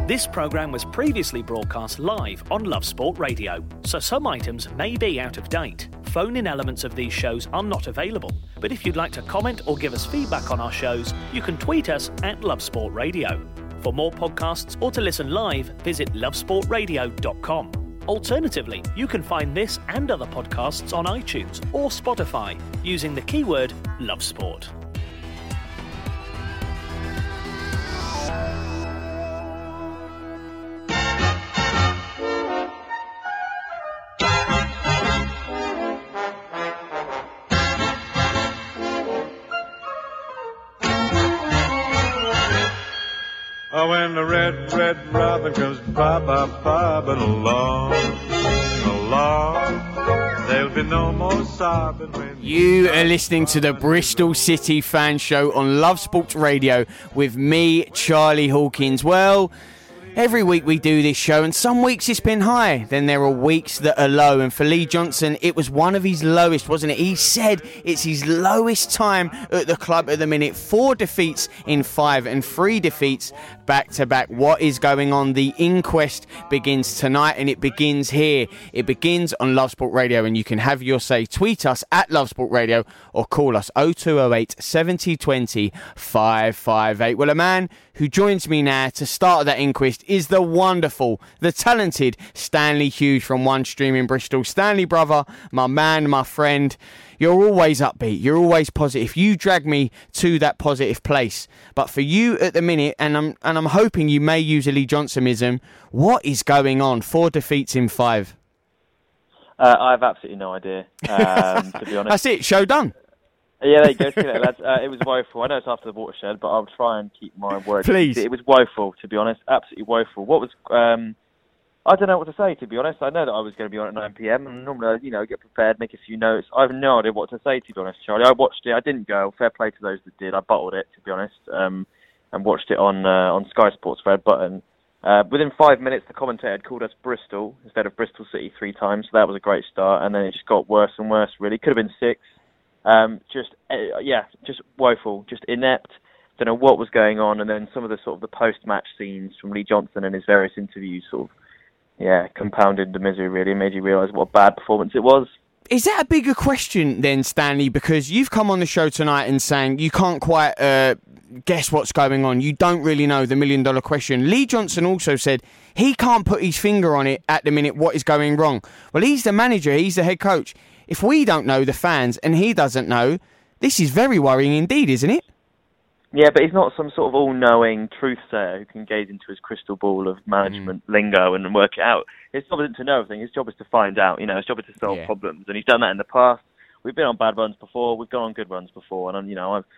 This programme was previously broadcast live on Love Sport Radio, so some items may be out of date. Phone-in elements of these shows are not available, but if you'd like to comment or give us feedback on our shows, you can tweet us at Love Sport Radio. For more podcasts or to listen live, visit lovesportradio.com. Alternatively, you can find this and other podcasts on iTunes or Spotify using the keyword Love Sport. Oh, when the red, red robin goes bobbing along, there'll be no more sobbing when... You are listening to the Bristol City Fan Show on Love Sports Radio with me, Charlie Hawkins. Well, every week we do this show, and some weeks it's been high, then there are weeks that are low, and for Lee Johnson, it was one of his lowest, wasn't it? He said it's his lowest time at the club at the minute. 4 defeats in 5 and 3 defeats back-to-back. What is going on? The inquest begins tonight, and it begins here. It begins on Love Sport Radio, and you can have your say. Tweet us at Love Sport Radio or call us 0208 7020 558. Well, a man who joins me now to start that inquest is the wonderful, the talented Stanley Hughes from One Stream in Bristol. Stanley, brother, my man, my friend, you're always upbeat, you're always positive. You drag me to that positive place. But for you at the minute, and I'm hoping you may use a Lee Johnsonism, what is going on? 4 defeats in 5. I have absolutely no idea, to be honest. That's it, show done. Yeah, there you go. See you later, lads. It was woeful. I know it's after the watershed, but I'll try and keep my word. Please. It was woeful, to be honest. Absolutely woeful. What was... I don't know what to say, to be honest. I know that I was going to be on at 9 p.m, and normally, get prepared, make a few notes. I have no idea what to say, to be honest, Charlie. I watched it. I didn't go. Fair play to those that did. I bottled it, to be honest, and watched it on Sky Sports Red Button. Within 5 minutes, the commentator had called us Bristol instead of Bristol City 3 times, so that was a great start, and then it just got worse and worse, really. Could have been 6. Just woeful, just inept. Don't know what was going on, and then some of the sort of the post-match scenes from Lee Johnson and his various interviews sort of, compounded the misery, really, made you realise what a bad performance it was. Is that a bigger question then, Stanley? Because you've come on the show tonight and saying you can't quite guess what's going on. You don't really know the million-dollar question. Lee Johnson also said he can't put his finger on it at the minute what is going wrong. Well, he's the manager, he's the head coach. If we don't know, the fans, and he doesn't know, this is very worrying indeed, isn't it? Yeah, but he's not some sort of all-knowing truth-sayer who can gaze into his crystal ball of management lingo and work it out. His job isn't to know everything. His job is to find out. His job is to solve problems, and he's done that in the past. We've been on bad runs before. We've gone on good runs before, and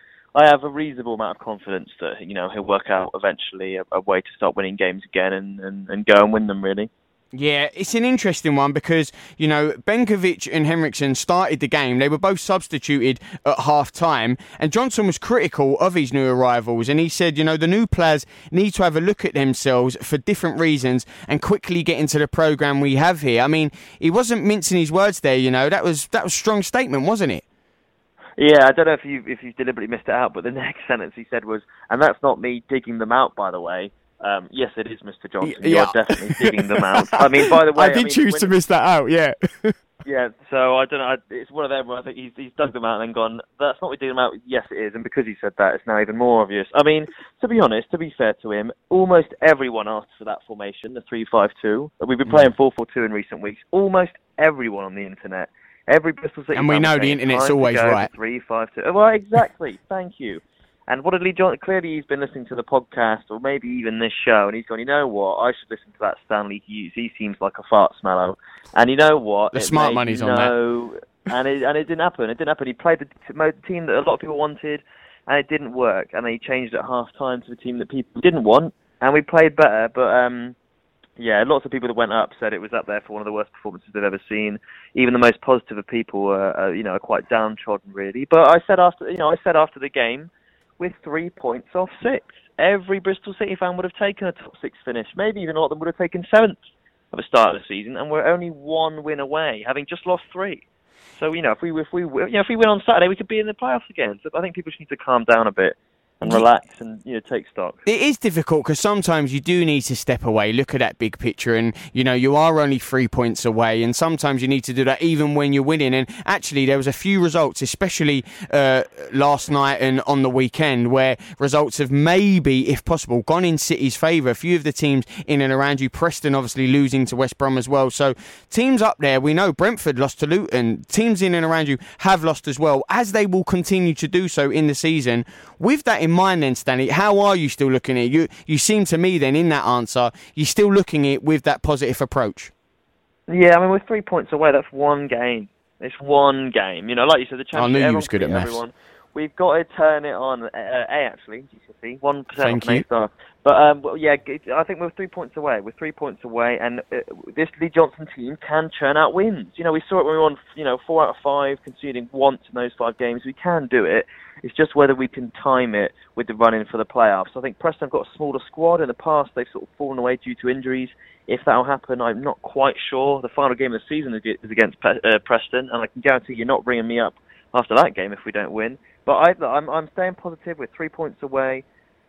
I have a reasonable amount of confidence that he'll work out eventually a way to start winning games again and go and win them, really. Yeah, it's an interesting one because, Benkovic and Henriksen started the game. They were both substituted at half-time, and Johnson was critical of his new arrivals, and he said, the new players need to have a look at themselves for different reasons and quickly get into the programme we have here. I mean, he wasn't mincing his words there, that was a strong statement, wasn't it? Yeah, I don't know if you deliberately missed it out, but the next sentence he said was, and that's not me digging them out, by the way. Yes, it is, Mr. Johnson. You are definitely digging them out. I mean, by the way... I did choose to miss that out, yeah. Yeah, so I don't know. It's one of them where I think he's dug them out and then gone, that's not me digging them out. Yes, it is. And because he said that, it's now even more obvious. I mean, to be honest, to be fair to him, almost everyone asked for that formation, the 3-5-2. We've been playing 4-4-2 in recent weeks. Almost everyone on the internet. Every Bristol City... And we know the internet's always right. 3-5-2. Well, exactly. Thank you. And what did Lee Johnson... Clearly he's been listening to the podcast or maybe even this show, and he's gone, you know what, I should listen to that Stanley Hughes. He seems like a fart smello. And you know what? The smart money's on that. And it didn't happen. It didn't happen. He played the team that a lot of people wanted, and it didn't work. And then he changed at half-time to the team that people didn't want, and we played better. But, lots of people that went up said it was up there for one of the worst performances they've ever seen. Even the most positive of people are quite downtrodden, really. But I said after the game, with 3 points off 6. Every Bristol City fan would have taken a top 6 finish. Maybe even a lot of them would have taken 7th at the start of the season, and we're only 1 win away, having just lost 3. So if we win on Saturday, we could be in the playoffs again. So I think people just need to calm down a bit and relax and take stock. It is difficult because sometimes you do need to step away, look at that big picture, and you are only 3 points away, and sometimes you need to do that even when you're winning. And actually there was a few results, especially last night and on the weekend, where results have maybe, if possible, gone in City's favour. A few of the teams in and around you, Preston obviously losing to West Brom as well, so teams up there, we know Brentford lost to Luton, teams in and around you have lost as well, as they will continue to do so in the season. With that in mind then, Stanley, how are you still looking at it? You seem to me then in that answer, you're still looking at it with that positive approach. Yeah, I mean, we're 3 points away. That's one game. It's one game. Like you said, the Championship. I knew you was good at maths. We've got to turn it on. Actually, GCSE, 1% Thank off you. Star. But yeah, I think we're 3 points away. We're 3 points away, and this Lee Johnson team can churn out wins. We saw it when we won, 4 out of 5, conceding once in those 5 games. We can do it. It's just whether we can time it with the run-in for the playoffs. I think Preston have got a smaller squad. In the past, they've sort of fallen away due to injuries. If that'll happen, I'm not quite sure. The final game of the season is against Preston, and I can guarantee you're not ringing me up after that game if we don't win. But I'm staying positive. We're 3 points away.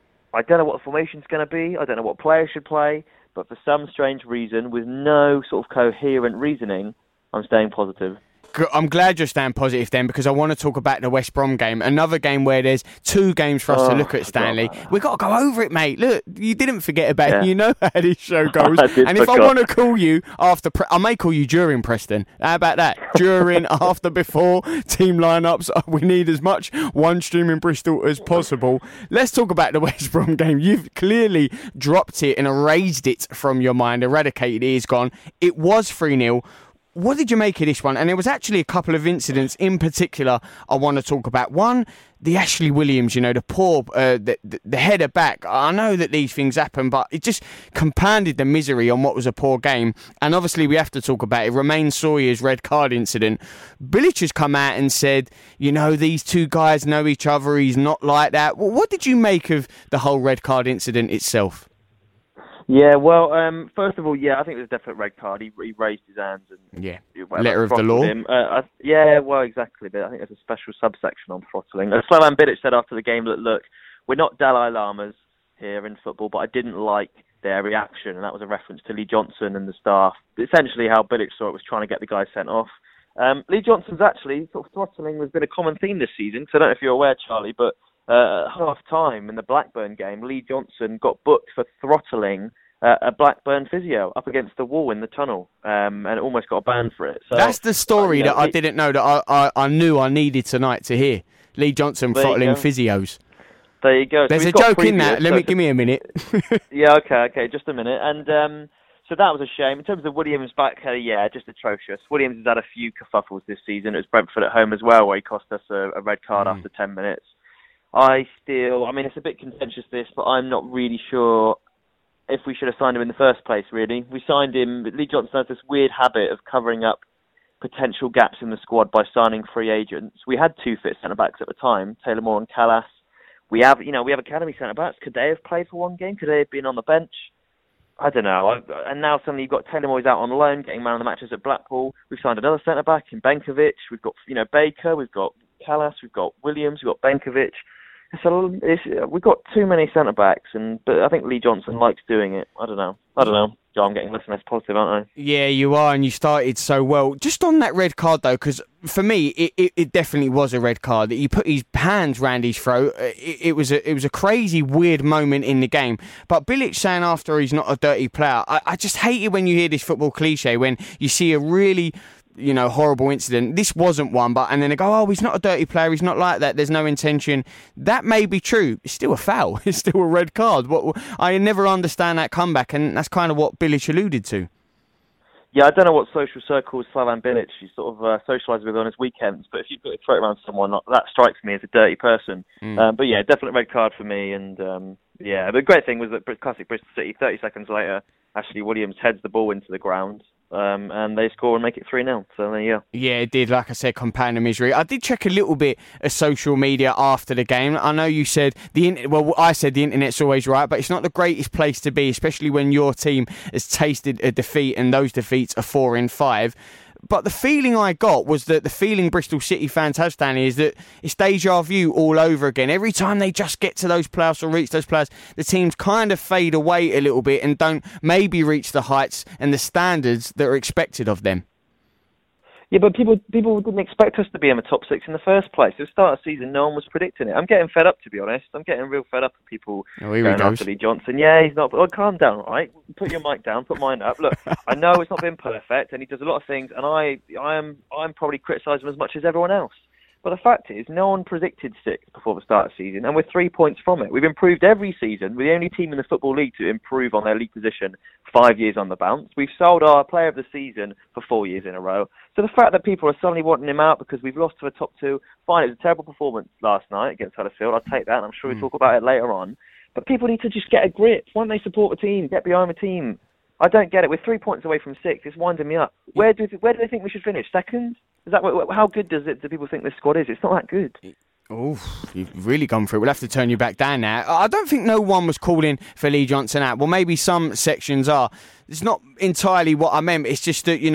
I don't know what the formation's going to be. I don't know what players should play. But for some strange reason, with no sort of coherent reasoning, I'm staying positive. I'm glad you're staying positive then, because I want to talk about the West Brom game. Another game where there's 2 games for us to look at, Stanley. We've got to go over it, mate. Look, you didn't forget about it. You know how this show goes. And if I want to call you after, I may call you during Preston. How about that? During, after, before, team lineups. We need as much one stream in Bristol as possible. Let's talk about the West Brom game. You've clearly dropped it and erased it from your mind, eradicated it, it's gone. It was 3-0. What did you make of this one? And there was actually a couple of incidents in particular I want to talk about. One, the Ashley Williams, the poor, the header back. I know that these things happen, but it just compounded the misery on what was a poor game. And obviously we have to talk about it. Romain Sawyer's red card incident. Bilic has come out and said, these 2 guys know each other. He's not like that. What did you make of the whole red card incident itself? Yeah, well, first of all, I think it was a definite red card. He raised his hands and letter of the law. Him. Well, exactly. But I think there's a special subsection on throttling. Slavan Bilic said after the game that, look, we're not Dalai Lamas here in football, but I didn't like their reaction, and that was a reference to Lee Johnson and the staff. Essentially, how Bilic saw it was trying to get the guy sent off. Lee Johnson's actually sort of throttling has been a common theme this season. So I don't know if you're aware, Charlie, but at half-time in the Blackburn game, Lee Johnson got booked for throttling a Blackburn physio up against the wall in the tunnel, and almost got a ban for it. So, that's the story that I didn't know, that I knew I needed tonight to hear. Lee Johnson throttling physios. There you go. There's a joke in that. Give me a minute. Yeah, okay, just a minute. And so that was a shame. In terms of Williams back, just atrocious. Williams has had a few kerfuffles this season. It was Brentford at home as well, where he cost us a red card after 10 minutes. It's a bit contentious this, but I'm not really sure if we should have signed him in the first place, really. We signed him. Lee Johnson has this weird habit of covering up potential gaps in the squad by signing free agents. We had 2 fit centre-backs at the time, Taylor Moore and Callas. We have academy centre-backs. Could they have played for one game? Could they have been on the bench? I don't know. And now suddenly you've got Taylor Moore out on loan, getting man of the matches at Blackpool. We've signed another centre-back in Benkovic. We've got, Baker. We've got Callas. We've got Williams. We've got Benkovic. We've got too many centre-backs, but I think Lee Johnson likes doing it. I don't know. I'm getting less and less positive, aren't I? Yeah, you are, and you started so well. Just on that red card, though, because for me, it definitely was a red card. He put his hands round his throat. It was a crazy, weird moment in the game. But Bilic saying after he's not a dirty player, I just hate it when you hear this football cliche, when you see a really horrible incident. This wasn't one, and then they go, he's not a dirty player, he's not like that, there's no intention. That may be true. It's still a foul. It's still a red card. I never understand that comeback, and that's kind of what Bilic alluded to. Yeah, I don't know what social circles Slavan Bilic sort of socialises with on his weekends, but if you put a throat around someone, that strikes me as a dirty person. But yeah, definitely red card for me. And the great thing was that classic Bristol City, 30 seconds later, Ashley Williams heads the ball into the ground. And they score and make it 3-0. So there you go. Yeah, it did. Like I said, compound the misery. I did check a little bit of social media after the game. I know you said I said the internet's always right, but it's not the greatest place to be, especially when your team has tasted a defeat and those defeats are 4 in 5. But the feeling I got was that the feeling Bristol City fans have, Stanley, is that it's deja vu all over again. Every time they just get to those playoffs or reach those playoffs, the teams kind of fade away a little bit and don't maybe reach the heights and the standards that are expected of them. Yeah, but people didn't expect us to be in the top 6 in the first place. At the start of the season, no one was predicting it. I'm getting fed up, to be honest. I'm getting real fed up with people going after Lee Johnson. Yeah, he's not... Oh, calm down, all right? Put your mic down, put mine up. Look, I know it's not been perfect, and he does a lot of things, and I'm probably criticising him as much as everyone else. But the fact is, no one predicted 6 before the start of the season, and we're 3 points from it. We've improved every season. We're the only team in the Football League to improve on their league position 5 years on the bounce. We've sold our player of the season for 4 years in a row. So the fact that people are suddenly wanting him out because we've lost to the top 2, fine, it was a terrible performance last night against Huddersfield. I'll take that, and I'm sure we'll talk about it later on. But people need to just get a grip. Why don't they support the team, get behind the team? I don't get it. We're 3 points away from 6. It's winding me up. Where do they think we should finish? Second? Is that how good do people think this squad is? It's not that good. Oh, you've really gone for it. We'll have to turn you back down now. I don't think no one was calling for Lee Johnson out. Well, maybe some sections are. It's not entirely what I meant. It's just that,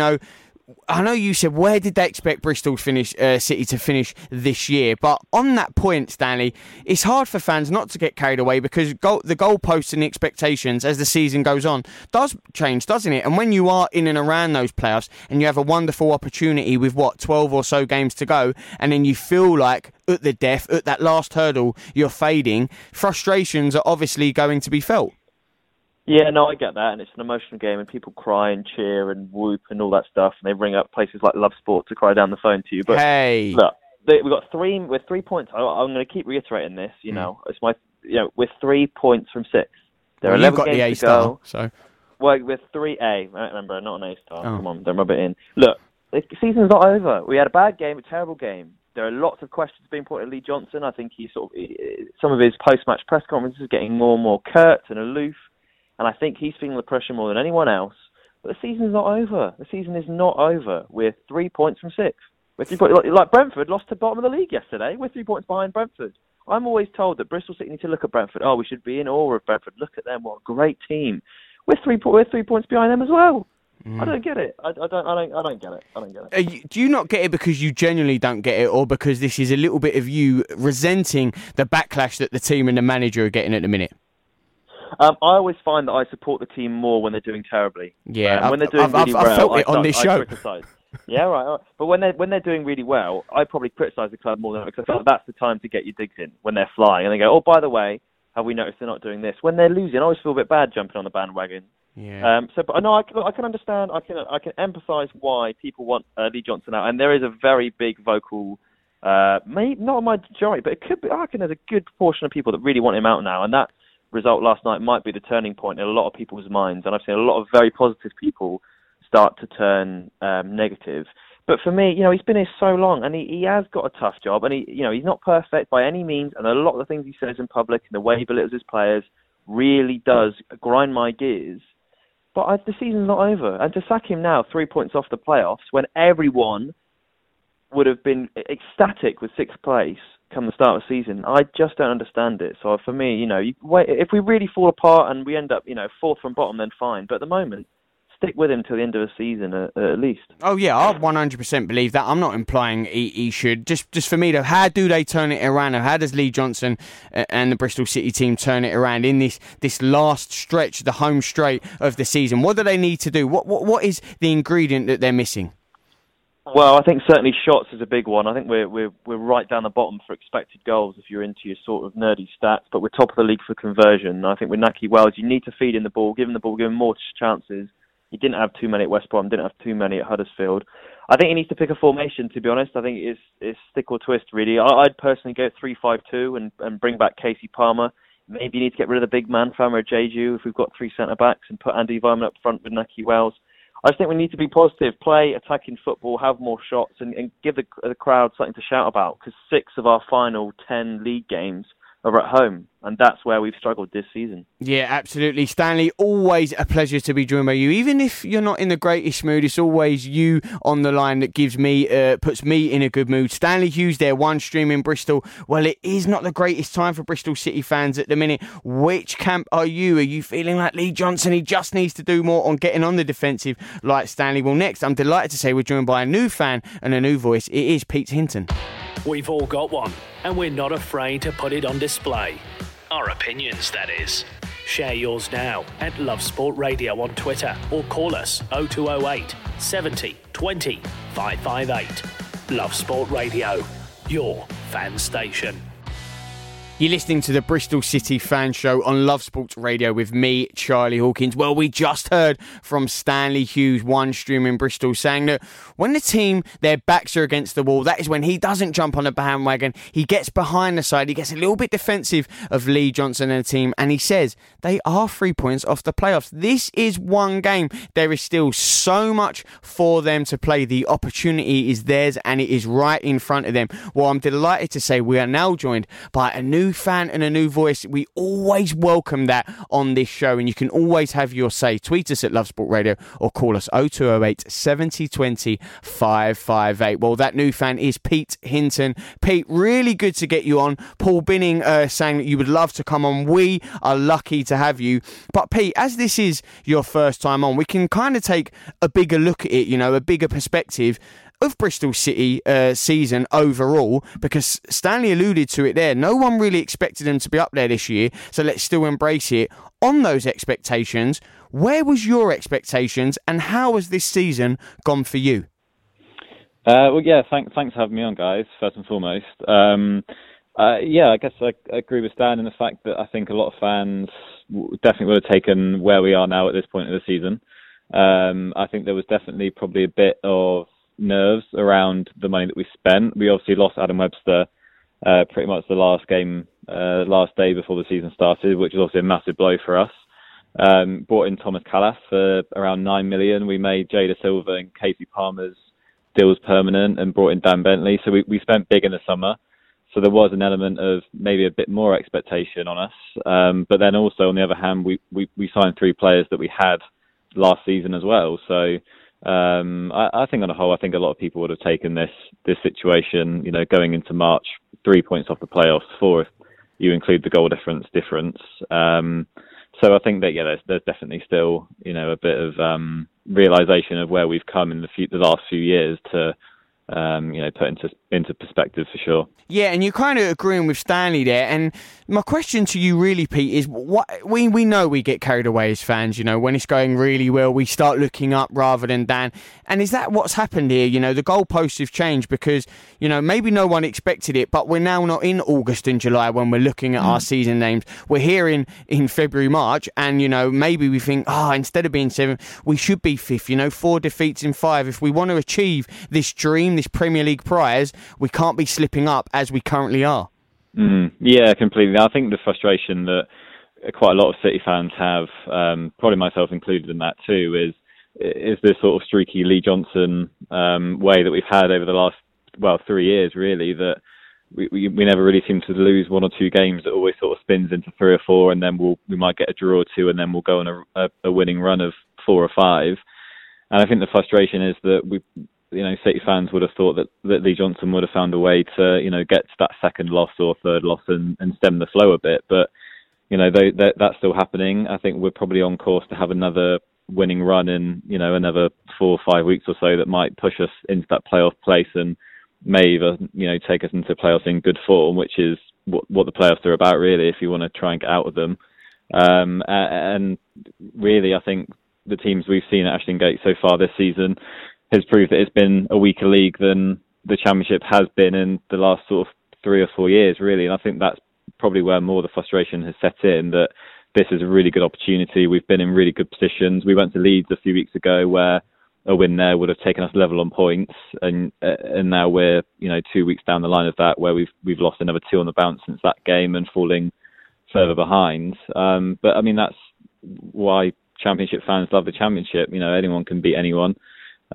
I know you said, where did they expect Bristol City to finish this year? But on that point, Stanley, it's hard for fans not to get carried away because the goalposts and the expectations as the season goes on does change, doesn't it? And when you are in and around those playoffs and you have a wonderful opportunity with, 12 or so games to go, and then you feel like at the death, at that last hurdle, you're fading, frustrations are obviously going to be felt. Yeah, no, I get that, and it's an emotional game, and people cry and cheer and whoop and all that stuff, and they ring up places like Love Sport to cry down the phone to you. But hey, look, we're 3 points. I'm going to keep reiterating this. We're 3 points from 6. There are 11 games to go. So, well, we're 3A. Remember, not an A star. Oh. Come on, don't rub it in. Look, the season's not over. We had a bad game, a terrible game. There are lots of questions being put at Lee Johnson. I think some of his post-match press conferences are getting more and more curt and aloof. And I think he's feeling the pressure more than anyone else. But the season's not over. The season is not over. We're 3 points from 6. We're 3 points, like Brentford lost to the bottom of the league yesterday. We're 3 points behind Brentford. I'm always told that Bristol City need to look at Brentford. Oh, we should be in awe of Brentford. Look at them. What a great team. We're 3 points behind them as well. I don't get it. I don't get it. I don't get it. Do you not get it because you genuinely don't get it, or because this is a little bit of you resenting the backlash that the team and the manager are getting at the minute? I always find that I support the team more when they're doing terribly. Yeah, when they're doing really well, I've felt it on this show. I criticise. Yeah, right. But when they're doing really well, I probably criticise the club more than because I feel like that's the time to get your digs in when they're flying, and they go, oh, by the way, have we noticed they're not doing this? When they're losing, I always feel a bit bad jumping on the bandwagon. Yeah. But no, I can understand. I can empathise why people want Lee Johnson out, and there is a very big vocal. Maybe not a majority, but it could be. I reckon there's a good proportion of people that really want him out now, and that result last night might be the turning point in a lot of people's minds, and I've seen a lot of very positive people start to turn negative. But for me, he's been here so long, and he has got a tough job, and he's not perfect by any means, and a lot of the things he says in public and the way he belittles his players really does grind my gears. But the season's not over, and to sack him now 3 points off the playoffs when everyone would have been ecstatic with 6th place come the start of the season, I just don't understand it. So for me, if we really fall apart and we end up, 4th from bottom, then fine. But at the moment, stick with him till the end of the season at least. Oh yeah, I 100% believe that. I'm not implying he should. Just for me though, how do they turn it around? How does Lee Johnson and the Bristol City team turn it around in this last stretch, the home straight of the season? What do they need to do? What is the ingredient that they're missing? Well, I think certainly shots is a big one. I think we're right down the bottom for expected goals if you're into your sort of nerdy stats, but we're top of the league for conversion. I think with Nahki Wells, you need to feed in the ball, give him more chances. He didn't have too many at West Brom, didn't have too many at Huddersfield. I think he needs to pick a formation, to be honest. I think it's stick or twist, really. I'd personally go 3-5-2 and bring back Casey Palmer. Maybe you need to get rid of the big man, Fama Jeju, if we've got 3 centre-backs, and put Andy Weimann up front with Nahki Wells. I just think we need to be positive, play attacking football, have more shots, and give the crowd something to shout about, because 6 of our final 10 league games are at home, and that's where we've struggled this season. Yeah, absolutely. Stanley, always a pleasure to be joined by you. Even if you're not in the greatest mood, it's always you on the line that gives me, puts me in a good mood. Stanley Hughes there, One Stream in Bristol. Well, it is not the greatest time for Bristol City fans at the minute. Which camp are you? Are you feeling like Lee Johnson, he just needs to do more on getting on the defensive like Stanley? Well, next, I'm delighted to say we're joined by a new fan and a new voice. It is Pete Hinton. We've all got one, and we're not afraid to put it on display. Our opinions, that is. Share yours now at Love Sport Radio on Twitter, or call us 0208 70 20 558. Love Sport Radio, your fan station. You're listening to the Bristol City Fan Show on Love Sports Radio with me, Charlie Hawkins. Well, we just heard from Stanley Hughes, One Stream in Bristol, saying that when the team, their backs are against the wall, that is when he doesn't jump on the bandwagon. He gets behind the side. He gets a little bit defensive of Lee Johnson and the team. And he says they are 3 points off the playoffs. This is one game. There is still so much for them to play. The opportunity is theirs and it is right in front of them. Well, I'm delighted to say we are now joined by a new fan and a new voice. We always welcome that on this show, and you can always have your say. Tweet us at Love Sport Radio or call us 0208 70 20 558. Well, that new fan is Pete Hinton. Pete, really good to get you on. Paul Binning saying that you would love to come on. We are lucky to have you. But Pete, as this is your first time on, we can kind of take a bigger look at it, you know, a bigger perspective of Bristol City season overall, because Stanley alluded to it there. No one really expected them to be up there this year, so let's still embrace it. On those expectations, where was your expectations and how has this season gone for you? Well, yeah, thanks for having me on, guys, first and foremost. Yeah, I guess I agree with Stan in the fact that I think a lot of fans definitely would have taken where we are now at this point of the season. I think there was definitely probably a bit of nerves around the money that we spent. We obviously lost Adam Webster pretty much the last game, last day before the season started, which was obviously a massive blow for us. Brought in Thomas Callas for around $9 million. We made Jada Silva and Casey Palmer's deals permanent and brought in Dan Bentley. So we spent big in the summer. So there was an element of maybe a bit more expectation on us. But then also, on the other hand, we signed 3 players that we had last season as well. So I think on the whole, I think a lot of people would have taken this situation, you know, going into March, 3 points off the playoffs, 4 if you include the goal difference. So I think that, yeah, there's definitely still, you know, a bit of realisation of where we've come in the last few years to, you know, put into perspective for sure. Yeah, and you're kind of agreeing with Stanley there. And my question to you really, Pete, is what we know we get carried away as fans, you know, when it's going really well, we start looking up rather than down. And is that what's happened here? You know, the goalposts have changed because, you know, maybe no one expected it, but we're now not in August and July when we're looking at our season names. We're here in February, March, and, you know, maybe we think, instead of being 7th, we should be 5th, you know, 4 defeats in 5. If we want to achieve this dream, this Premier League prize, we can't be slipping up as we currently are. Yeah, completely. I think the frustration that quite a lot of City fans have, probably myself included in that too, is this sort of streaky Lee Johnson way that we've had over the last 3 years, really, that we never really seem to lose 1 or 2 games. It always sort of spins into 3 or 4, and then we might get a draw or 2, and then we'll go on a winning run of 4 or 5. And I think the frustration is that City fans would have thought that Lee Johnson would have found a way to, you know, get to that second loss or third loss and stem the flow a bit. But, you know, that's still happening. I think we're probably on course to have another winning run in, you know, another 4 or 5 weeks or so that might push us into that playoff place and may even, you know, take us into playoffs in good form, which is what the playoffs are about, really, if you want to try and get out of them. And really, I think the teams we've seen at Ashton Gate so far this season has proved that it's been a weaker league than the Championship has been in the last sort of 3 or 4 years, really. And I think that's probably where more the frustration has set in, that this is a really good opportunity. We've been in really good positions. We went to Leeds a few weeks ago where a win there would have taken us level on points, and now we're, you know, 2 weeks down the line of that where we've lost another 2 on the bounce since that game and falling further behind. But I mean, that's why Championship fans love the Championship. You know, anyone can beat anyone.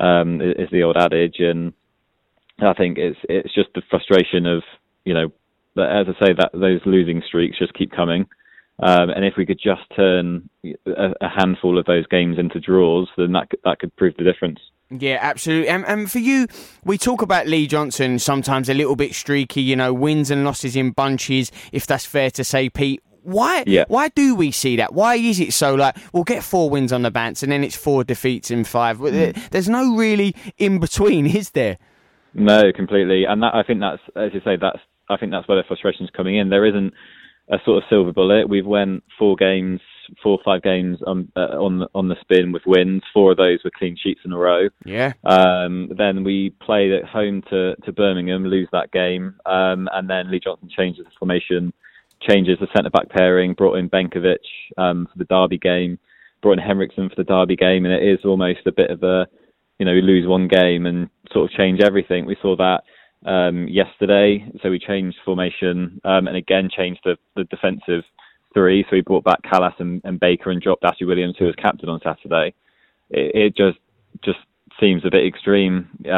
Is the old adage, and I think it's just the frustration of, you know, But as I say, that those losing streaks just keep coming. And if we could just turn a handful of those games into draws, then that could prove the difference. Yeah, absolutely. And for you, we talk about Lee Johnson sometimes a little bit streaky, wins and losses in bunches, if that's fair to say, Pete. Why do we see that? Why is it so we'll get 4 wins on the bounce and then it's 4 defeats in 5? There's no really in between, is there? No, completely. And I think that's, as you say, I think that's where the frustration's coming in. There isn't a sort of silver bullet. We've won 4 or 5 games on the spin with wins. 4 of those were clean sheets in a row. Yeah. Then we played at home to Birmingham, lose that game, and then Lee Johnson changes the formation, changes the centre-back pairing, brought in Benkovic for the Derby game, brought in Henriksen for the Derby game, and it is almost a bit of a, we lose one game and sort of change everything. We saw that yesterday, so we changed formation and again changed the defensive 3. So we brought back Callas and Baker and dropped Ashley Williams, who was captain on Saturday. It just seems a bit extreme. As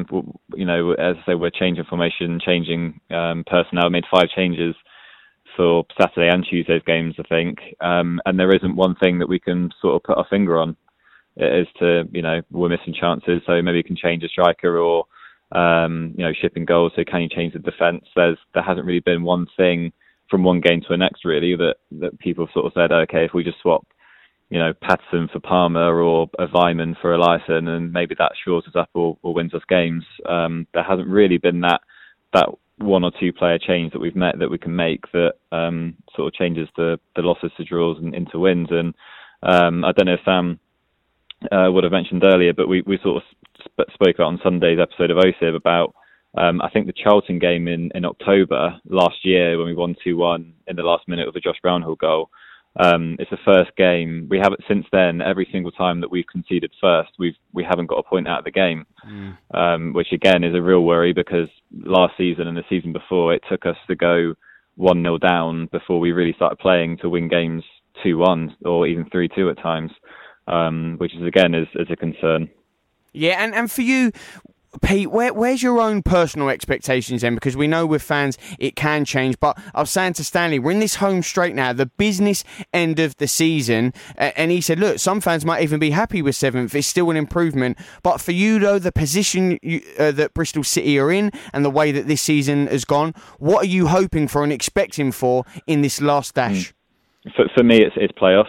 I say, we're changing formation, changing personnel. We made 5 changes for Saturday and Tuesday's games, I think, and there isn't one thing that we can sort of put our finger on as to, we're missing chances, so maybe we can change a striker or shipping goals. So can you change the defence? There hasn't really been one thing from one game to the next really that people sort of said, okay, if we just swap, Patterson for Palmer or a Vyman for Eliasson, and maybe that shores us up or wins us games. There hasn't really been that 1 or 2 player change that we can make that sort of changes the losses to draws and into wins. And I don't know if Sam would have mentioned earlier, but we sort of spoke about on Sunday's episode of OSIB about I think the Charlton game in October last year when we won 2-1 in the last minute with a Josh Brownhill goal. It's the first game we haven't since then. Every single time that we've conceded first, we haven't got a point out of the game, which again is a real worry because last season and the season before it took us to go 1-0 down before we really started playing to win games 2-1 or even 3-2 at times, which is again is a concern. Yeah, and for you, Pete, where's your own personal expectations then? Because we know with fans it can change, but I was saying to Stanley, we're in this home straight now, the business end of the season, and he said, look, some fans might even be happy with 7th, it's still an improvement, but for you though, the position that Bristol City are in and the way that this season has gone, what are you hoping for and expecting for in this last dash? For me, it's playoffs.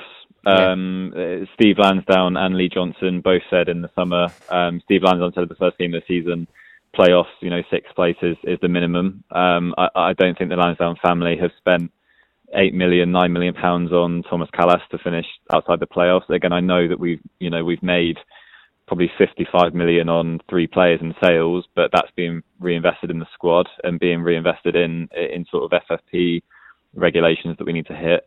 Steve Lansdown and Lee Johnson both said in the summer, Steve Lansdown said at the first game of the season, playoffs, 6th place is the minimum. I don't think the Lansdown family have spent £8 million, £9 million on Thomas Callas to finish outside the playoffs. Again, I know that we've made probably 55 million on 3 players in sales, but that's being reinvested in the squad and being reinvested in sort of FFP regulations that we need to hit.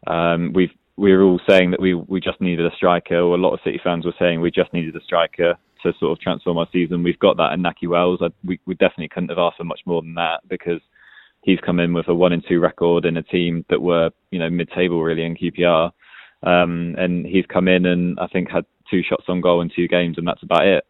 We were all saying that we just needed a striker, or a lot of City fans were saying we just needed a striker to sort of transform our season. We've got that in Nahki Wells. We definitely couldn't have asked for much more than that because he's come in with a 1-2 record in a team that were, mid-table really in QPR. And he's come in and I think had 2 shots on goal in 2 games and that's about it.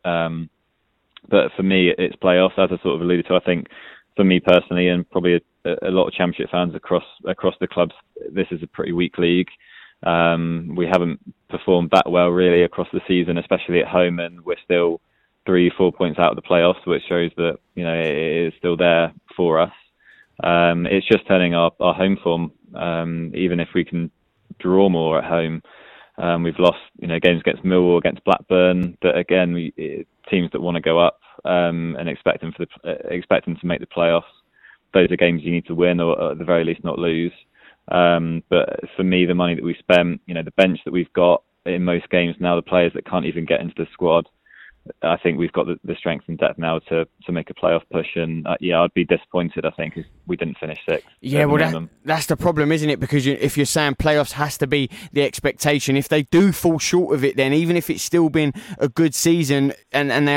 But for me, it's playoffs, as I sort of alluded to. I think for me personally, and probably a lot of Championship fans across the clubs, this is a pretty weak league. We haven't performed that well really across the season, especially at home, and we're still 3-4 points out of the playoffs, which shows that it is still there for us. It's just turning our home form. Even if we can draw more at home, we've lost games against Millwall, against Blackburn. That again, teams that want to go up and expect them to make the playoffs. Those are games you need to win, or at the very least not lose. But for me, the money that we spent, the bench that we've got in most games now, the players that can't even get into the squad, I think we've got the strength and depth now to make a playoff push. And I'd be disappointed, I think, if we didn't finish 6th. Yeah, well, that's the problem, isn't it? Because if you're saying playoffs has to be the expectation, if they do fall short of it, then even if it's still been a good season and they